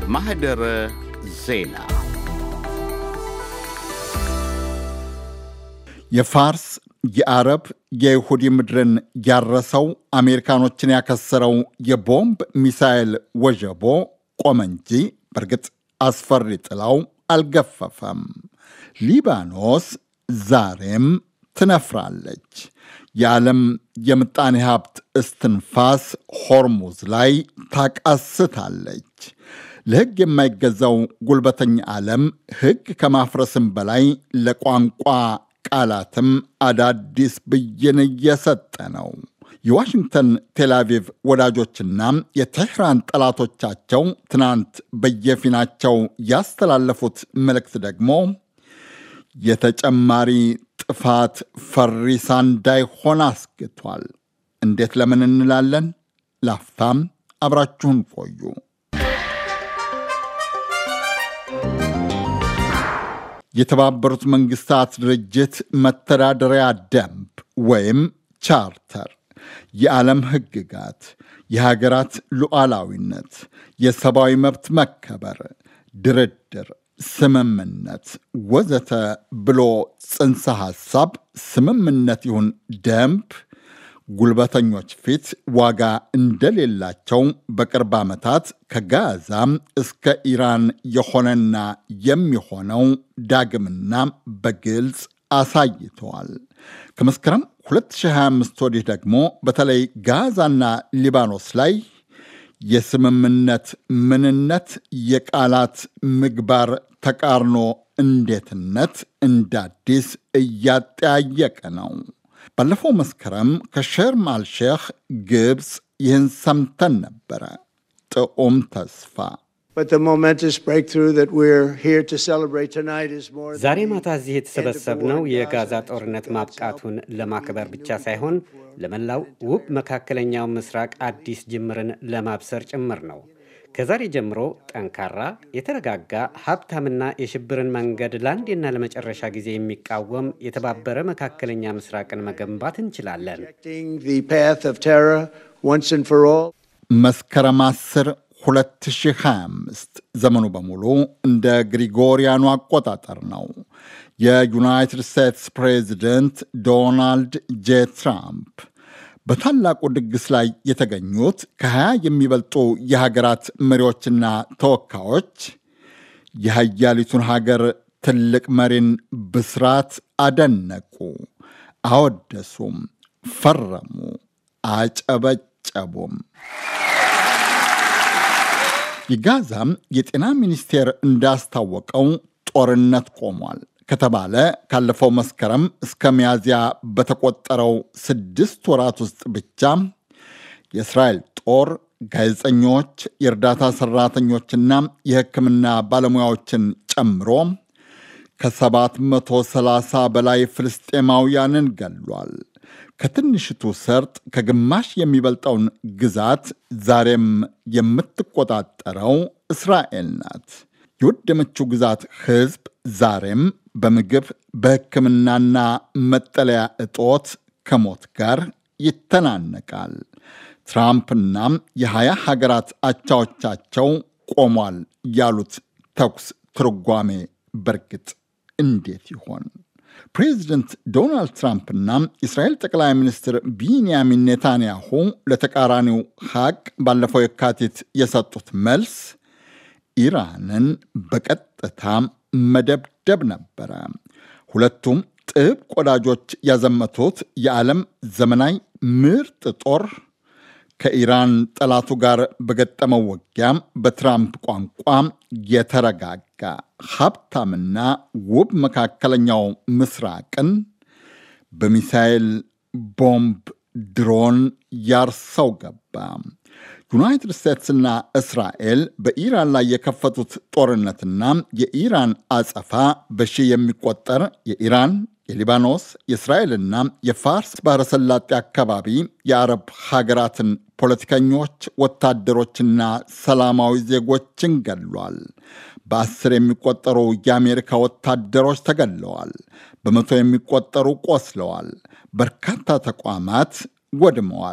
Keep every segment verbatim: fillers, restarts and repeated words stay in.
ማህደረ ዜና የፋርስ የአረብ የይሁዲ ምድርን ያረሰው አሜሪካኖችን ያከሰረው የቦምብ ሚሳኤል ወጀቦ ቆመ እንጂ በርግጥ አስፈሪ ጥላው አልገፈፈም። ሊባኖስ ዛሬም ትነፍራለች። የዓለም የምጣኔ ሀብት እስትንፋስ ሆርሙዝ ላይ ታቃስታለች። ለሕግ የማይገዛው ጉልበተኛ ዓለም ሕግ ከማፍረስም በላይ ለቋንቋ ቃላትም አዳዲስ ብይን እየሰጠ ነው። የዋሽንግተን ቴልአቪቭ ወዳጆችና የቴህራን ጠላቶቻቸው ትናንት በየፊናቸው ያስተላለፉት መልእክት ደግሞ የተጨማሪ ጥፋት ፈሪሳ እንዳይሆን አስግቷል። እንዴት ለምን እንላለን? ላፍታም አብራችሁን ቆዩ። የተባበሩት መንግስታት ድርጅት መተዳደሪያ ደንብ ወይም ቻርተር የዓለም ሕግጋት፣ የሀገራት ሉዓላዊነት፣ የሰብአዊ መብት መከበር፣ ድርድር፣ ስምምነት ወዘተ ብሎ ጽንሰ ሐሳብ ስምምነት ይሁን ደንብ ጉልበተኞች ፊት ዋጋ እንደሌላቸው በቅርብ ዓመታት ከጋዛ እስከ ኢራን የሆነና የሚሆነው ዳግምና በግልጽ አሳይተዋል። ከመስከረም ሁለት ሺህ ሃያ አምስት ወዲህ ደግሞ በተለይ ጋዛና ሊባኖስ ላይ የስምምነት ምንነት፣ የቃላት ምግባር ተቃርኖ እንዴትነት እንዳዲስ እያጠያየቀ ነው። ባለፈው መስከረም ከሸርም አልሼክ ግብፅ ይህን ሰምተን ነበረ። ጥዑም ተስፋ ዛሬ ማታ እዚህ የተሰበሰብነው የጋዛ ጦርነት ማብቃቱን ለማክበር ብቻ ሳይሆን ለመላው ውብ መካከለኛው ምስራቅ አዲስ ጅምርን ለማብሰር ጭምር ነው። ከዛሬ ጀምሮ ጠንካራ፣ የተረጋጋ፣ ሀብታምና የሽብርን መንገድ ለአንዴና ለመጨረሻ ጊዜ የሚቃወም የተባበረ መካከለኛ ምስራቅን መገንባት እንችላለን። መስከረም አስር ሁለት ሺህ ሃያ አምስት ዘመኑ በሙሉ እንደ ግሪጎሪያኑ አቆጣጠር ነው። የዩናይትድ ስቴትስ ፕሬዚደንት ዶናልድ ጄ ትራምፕ በታላቁ ድግስ ላይ የተገኙት ከሀያ የሚበልጡ የሀገራት መሪዎችና ተወካዮች የሀያሊቱን ሀገር ትልቅ መሪን ብስራት አደነቁ፣ አወደሱም፣ ፈረሙ፣ አጨበጨቡም። የጋዛም የጤና ሚኒስቴር እንዳስታወቀው ጦርነት ቆሟል ከተባለ ካለፈው መስከረም እስከ ሚያዝያ በተቆጠረው ስድስት ወራት ውስጥ ብቻ የእስራኤል ጦር ጋዜጠኞች፣ የእርዳታ ሰራተኞችና የሕክምና ባለሙያዎችን ጨምሮ ከሰባት መቶ ሰላሳ በላይ ፍልስጤማውያንን ገሏል። ከትንሽቱ ሰርጥ ከግማሽ የሚበልጠውን ግዛት ዛሬም የምትቆጣጠረው እስራኤል ናት። የወደመችው ግዛት ሕዝብ ዛሬም በምግብ በሕክምናና መጠለያ እጦት ከሞት ጋር ይተናነቃል። ትራምፕና የሀያ ሀገራት አቻዎቻቸው ቆሟል ያሉት ተኩስ ትርጓሜ በርግጥ እንዴት ይሆን? ፕሬዚደንት ዶናልድ ትራምፕና የእስራኤል ጠቅላይ ሚኒስትር ቢንያሚን ኔታንያሁ ለተቃራኒው ሀቅ ባለፈው የካቲት የሰጡት መልስ ኢራንን በቀጥታ መደብደብ ነበረ። ሁለቱም ጥብቅ ወዳጆች ያዘመቱት የዓለም ዘመናዊ ምርጥ ጦር ከኢራን ጠላቱ ጋር በገጠመው ውጊያ በትራምፕ ቋንቋ የተረጋጋ ሀብታምና ውብ መካከለኛው ምስራቅን በሚሳኤል ቦምብ፣ ድሮን ያርሰው ገባ። ዩናይትድ ስቴትስና እስራኤል በኢራን ላይ የከፈቱት ጦርነትና የኢራን አጸፋ በሺህ የሚቆጠር የኢራን፣ የሊባኖስ፣ የእስራኤልና የፋርስ ባሕረ ሰላጤ አካባቢ የአረብ ሀገራትን ፖለቲከኞች፣ ወታደሮችና ሰላማዊ ዜጎችን ገሏል። በአስር የሚቆጠሩ የአሜሪካ ወታደሮች ተገለዋል። በመቶ የሚቆጠሩ ቆስለዋል። በርካታ ተቋማት ወድመዋል።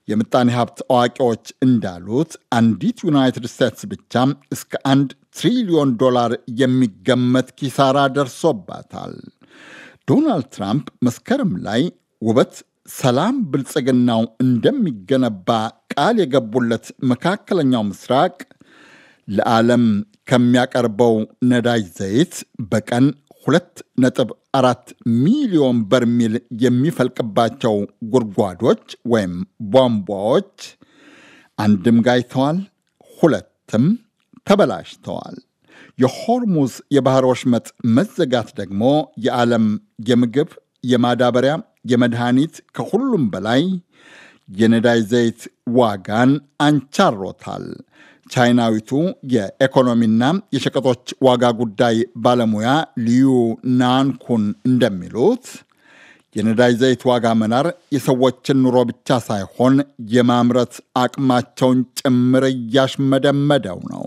የምጣኔ ሀብት አዋቂዎች እንዳሉት አንዲት ዩናይትድ ስቴትስ ብቻ እስከ አንድ ትሪሊዮን ዶላር የሚገመት ኪሳራ ደርሶባታል። ዶናልድ ትራምፕ መስከረም ላይ ውበት፣ ሰላም፣ ብልጽግናው እንደሚገነባ ቃል የገቡለት መካከለኛው ምስራቅ ለዓለም ከሚያቀርበው ነዳጅ ዘይት በቀን ሁለት ነጥብ አራት ሚሊዮን በርሜል የሚፈልቅባቸው ጉድጓዶች ወይም ቧንቧዎች አንድም ጋይተዋል፣ ሁለትም ተበላሽተዋል። የሆርሙዝ የባህር ወሽመጥ መዘጋት ደግሞ የዓለም የምግብ፣ የማዳበሪያ፣ የመድኃኒት ከሁሉም በላይ የነዳጅ ዘይት ዋጋን አንቻሮታል። ቻይናዊቱ የኢኮኖሚና የሸቀጦች ዋጋ ጉዳይ ባለሙያ ሊዩ ናንኩን እንደሚሉት የነዳጅ ዘይት ዋጋ መናር የሰዎችን ኑሮ ብቻ ሳይሆን የማምረት አቅማቸውን ጭምር እያሽመደመደው ነው።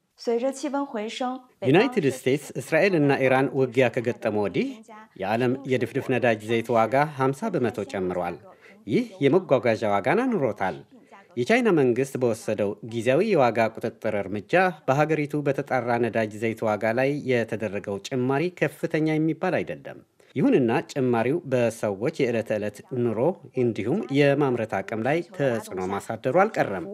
ዩናይትድ ስቴትስ እስራኤልና ኢራን ውጊያ ከገጠመ ወዲህ የዓለም የድፍድፍ ነዳጅ ዘይት ዋጋ ሃምሳ በመቶ ጨምሯል። ይህ የመጓጓዣ ዋጋን አኑሮታል። የቻይና መንግስት በወሰደው ጊዜያዊ የዋጋ ቁጥጥር እርምጃ በሀገሪቱ በተጣራ ነዳጅ ዘይት ዋጋ ላይ የተደረገው ጭማሪ ከፍተኛ የሚባል አይደለም። ይሁንና ጭማሪው በሰዎች የዕለት ተዕለት ኑሮ እንዲሁም የማምረት አቅም ላይ ተጽዕኖ ማሳደሩ አልቀረም።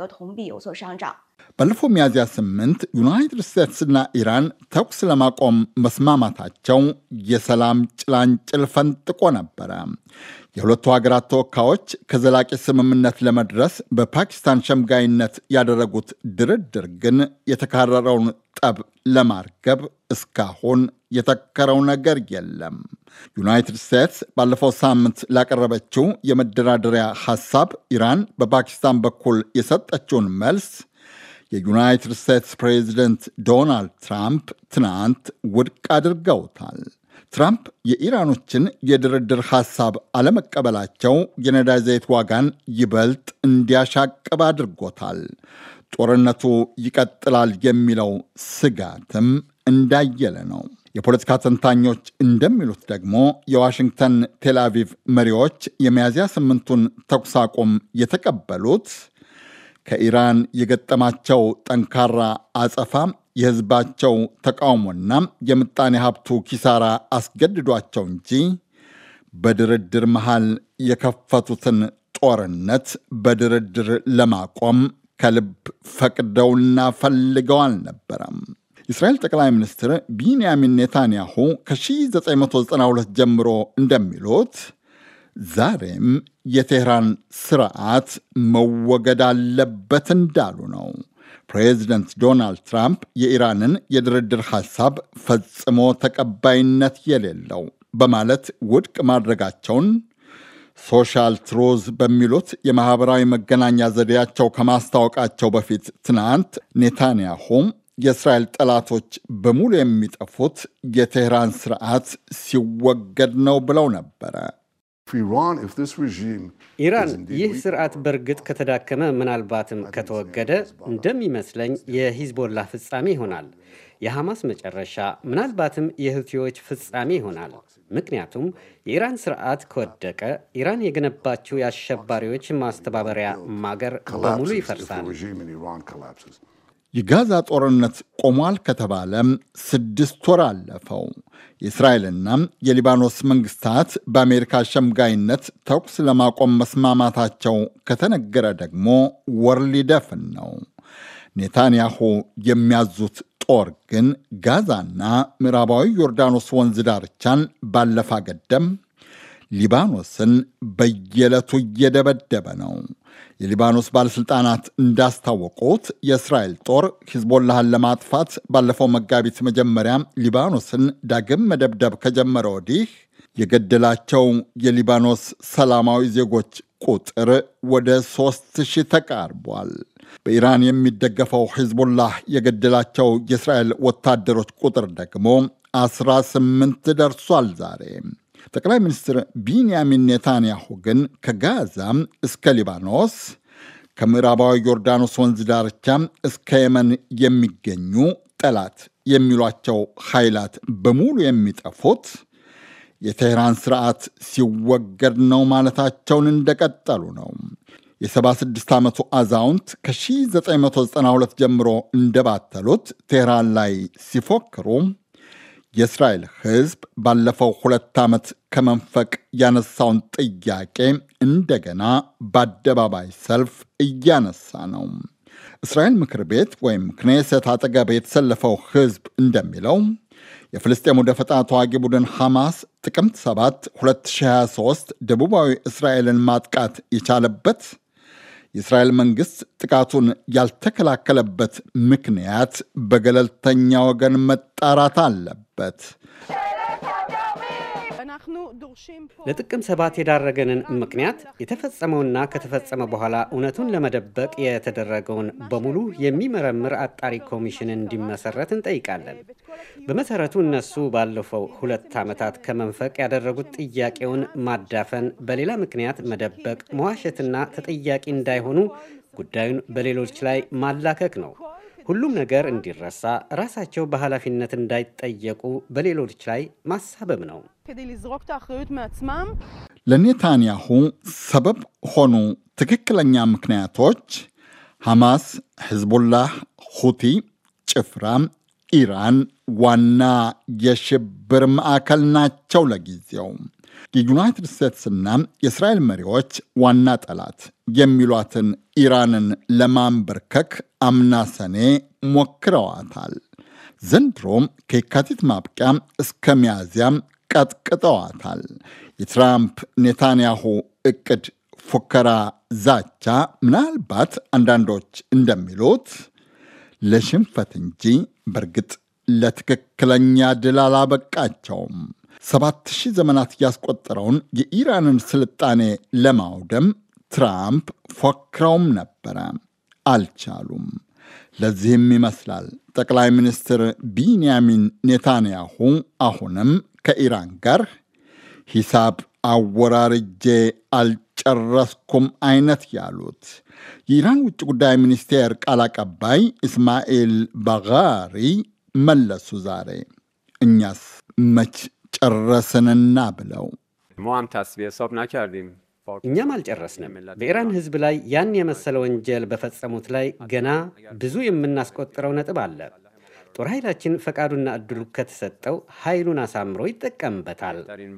ባለፈው ሚያዝያ ስምንት ዩናይትድ ስቴትስና ኢራን ተኩስ ለማቆም መስማማታቸው የሰላም ጭላንጭል ፈንጥቆ ነበረ። የሁለቱ ሀገራት ተወካዮች ከዘላቂ ስምምነት ለመድረስ በፓኪስታን ሸምጋይነት ያደረጉት ድርድር ግን የተካረረውን ጠብ ለማርገብ እስካሁን የተከረው ነገር የለም። ዩናይትድ ስቴትስ ባለፈው ሳምንት ላቀረበችው የመደራደሪያ ሐሳብ ኢራን በፓኪስታን በኩል የሰጠችውን መልስ የዩናይትድ ስቴትስ ፕሬዚደንት ዶናልድ ትራምፕ ትናንት ውድቅ አድርገውታል። ትራምፕ የኢራኖችን የድርድር ሐሳብ አለመቀበላቸው የነዳጅ ዘይት ዋጋን ይበልጥ እንዲያሻቅብ አድርጎታል። ጦርነቱ ይቀጥላል የሚለው ስጋትም እንዳየለ ነው። የፖለቲካ ተንታኞች እንደሚሉት ደግሞ የዋሽንግተን ቴልአቪቭ መሪዎች የሚያዝያ ስምንቱን ተኩስ አቁም የተቀበሉት ከኢራን የገጠማቸው ጠንካራ አጸፋ የሕዝባቸው ተቃውሞና የምጣኔ ሀብቱ ኪሳራ አስገድዷቸው እንጂ በድርድር መሃል የከፈቱትን ጦርነት በድርድር ለማቆም ከልብ ፈቅደውና ፈልገው አልነበረም። የእስራኤል ጠቅላይ ሚኒስትር ቢንያሚን ኔታንያሁ ከ1992 ጀምሮ እንደሚሉት ዛሬም የቴህራን ስርዓት መወገድ አለበት እንዳሉ ነው። ፕሬዚደንት ዶናልድ ትራምፕ የኢራንን የድርድር ሐሳብ ፈጽሞ ተቀባይነት የሌለው በማለት ውድቅ ማድረጋቸውን ሶሻል ትሩዝ በሚሉት የማኅበራዊ መገናኛ ዘዴያቸው ከማስታወቃቸው በፊት ትናንት ኔታንያሁ የእስራኤል ጠላቶች በሙሉ የሚጠፉት የቴህራን ስርዓት ሲወገድ ነው ብለው ነበረ። ኢራን ይህ ስርዓት በእርግጥ ከተዳከመ ምናልባትም ከተወገደ እንደሚመስለኝ የሂዝቦላ ፍጻሜ ይሆናል። የሐማስ መጨረሻ ምናልባትም የሁቲዎች ፍጻሜ ይሆናል። ምክንያቱም የኢራን ስርዓት ከወደቀ ኢራን የገነባችው የአሸባሪዎች ማስተባበሪያ ማገር በሙሉ ይፈርሳል። የጋዛ ጦርነት ቆሟል ከተባለ ስድስት ወር አለፈው። የእስራኤልና የሊባኖስ መንግስታት በአሜሪካ ሸምጋይነት ተኩስ ለማቆም መስማማታቸው ከተነገረ ደግሞ ወር ሊደፍን ነው። ኔታንያሁ የሚያዙት ጦር ግን ጋዛና ምዕራባዊ ዮርዳኖስ ወንዝ ዳርቻን ባለፋ ገደም ሊባኖስን በየዕለቱ እየደበደበ ነው። የሊባኖስ ባለሥልጣናት እንዳስታወቁት የእስራኤል ጦር ሂዝቦላህን ለማጥፋት ባለፈው መጋቢት መጀመሪያ ሊባኖስን ዳግም መደብደብ ከጀመረ ወዲህ የገደላቸው የሊባኖስ ሰላማዊ ዜጎች ቁጥር ወደ ሦስት ሺህ ተቃርቧል። በኢራን የሚደገፈው ሂዝቦላህ የገደላቸው የእስራኤል ወታደሮች ቁጥር ደግሞ አስራ ስምንት ደርሷል ዛሬ። ጠቅላይ ሚኒስትር ቢንያሚን ኔታንያሁ ግን ከጋዛ እስከ ሊባኖስ ከምዕራባዊ ዮርዳኖስ ወንዝ ዳርቻ እስከ የመን የሚገኙ ጠላት የሚሏቸው ኃይላት በሙሉ የሚጠፉት የቴህራን ስርዓት ሲወገድ ነው ማለታቸውን እንደቀጠሉ ነው። የሰባ ስድስት ዓመቱ አዛውንት ከ1992 ጀምሮ እንደባተሉት ቴህራን ላይ ሲፎክሩ የእስራኤል ሕዝብ ባለፈው ሁለት ዓመት ከመንፈቅ ያነሳውን ጥያቄ እንደገና በአደባባይ ሰልፍ እያነሳ ነው። እስራኤል ምክር ቤት ወይም ክኔሴት አጠገብ የተሰለፈው ሕዝብ እንደሚለው የፍልስጤሙ ደፈጣ ተዋጊ ቡድን ሐማስ ጥቅምት ሰባት ሁለት ሺህ ሃያ ሦስት ደቡባዊ እስራኤልን ማጥቃት የቻለበት የእስራኤል መንግሥት ጥቃቱን ያልተከላከለበት ምክንያት በገለልተኛ ወገን መጣራት አለበት። ለጥቅምት ሰባት የዳረገንን ምክንያት የተፈጸመውና ከተፈጸመ በኋላ እውነቱን ለመደበቅ የተደረገውን በሙሉ የሚመረምር አጣሪ ኮሚሽን እንዲመሰረት እንጠይቃለን። በመሰረቱ እነሱ ባለፈው ሁለት ዓመታት ከመንፈቅ ያደረጉት ጥያቄውን ማዳፈን፣ በሌላ ምክንያት መደበቅ፣ መዋሸትና ተጠያቂ እንዳይሆኑ ጉዳዩን በሌሎች ላይ ማላከክ ነው። ሁሉም ነገር እንዲረሳ፣ ራሳቸው በኃላፊነት እንዳይጠየቁ በሌሎች ላይ ማሳበብ ነው። ለኔታንያሁ ሰበብ ሆኑ ትክክለኛ ምክንያቶች ሐማስ፣ ሕዝቡላህ፣ ሁቲ፣ ጭፍራ፣ ኢራን ዋና የሽብር ማዕከል ናቸው። ለጊዜው የዩናይትድ ስቴትስና የእስራኤል መሪዎች ዋና ጠላት የሚሏትን ኢራንን ለማንበርከክ አምና ሰኔ ሞክረዋታል። ዘንድሮም ከየካቲት ማብቂያ እስከ ሚያዝያ ቀጥቅጠዋታል። የትራምፕ ኔታንያሁ እቅድ፣ ፉከራ፣ ዛቻ ምናልባት አንዳንዶች እንደሚሉት ለሽንፈት እንጂ በእርግጥ ለትክክለኛ ድል አላበቃቸውም። ሰባት ሺህ ዘመናት ያስቆጠረውን የኢራንን ስልጣኔ ለማውደም ትራምፕ ፎክረውም ነበረ፣ አልቻሉም። ለዚህም ይመስላል ጠቅላይ ሚኒስትር ቢንያሚን ኔታንያሁ አሁንም ከኢራን ጋር ሂሳብ አወራርጄ አልጨረስኩም አይነት ያሉት። የኢራን ውጭ ጉዳይ ሚኒስቴር ቃል አቀባይ እስማኤል ባጋሪ መለሱ ዛሬ። እኛስ መች ጨረስንና ብለው እኛም አልጨረስንም። በኢራን ሕዝብ ላይ ያን የመሰለ ወንጀል በፈጸሙት ላይ ገና ብዙ የምናስቆጥረው ነጥብ አለ። ጦር ኃይላችን ፈቃዱና እድሉ ከተሰጠው ኃይሉን አሳምሮ ይጠቀምበታል።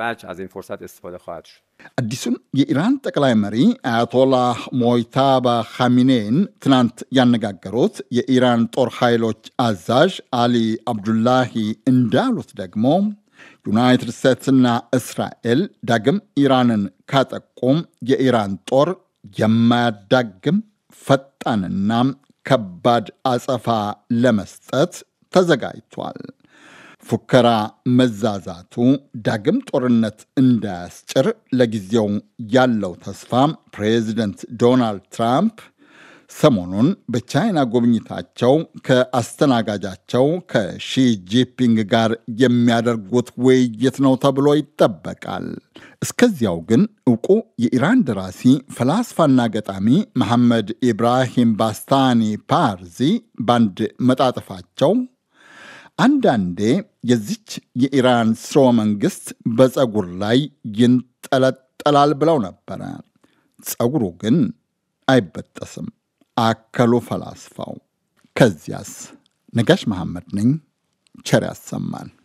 አዲሱን የኢራን ጠቅላይ መሪ አያቶላህ ሞይታባ ኻሚኔን ትናንት ያነጋገሩት የኢራን ጦር ኃይሎች አዛዥ አሊ አብዱላሂ እንዳሉት ደግሞ ዩናይትድ ስቴትስና እስራኤል ዳግም ኢራንን ካጠቁም የኢራን ጦር የማያዳግም ፈጣንና ከባድ አጸፋ ለመስጠት ተዘጋጅቷል። ፉከራ መዛዛቱ ዳግም ጦርነት እንዳያስጭር ለጊዜው ያለው ተስፋ ፕሬዚደንት ዶናልድ ትራምፕ ሰሞኑን በቻይና ጉብኝታቸው ከአስተናጋጃቸው ከሺ ጂንፒንግ ጋር የሚያደርጉት ውይይት ነው ተብሎ ይጠበቃል። እስከዚያው ግን ዕውቁ የኢራን ደራሲ ፈላስፋና ገጣሚ መሐመድ ኢብራሂም ባስታኒ ፓርዚ ባንድ መጣጥፋቸው አንዳንዴ የዚች የኢራን ስርወ መንግሥት በፀጉር ላይ ይንጠለጠላል ብለው ነበረ። ፀጉሩ ግን አይበጠስም አከሉ ፈላስፋው። ከዚያስ? ነጋሽ መሐመድ ነኝ። ቸር ያሰማን።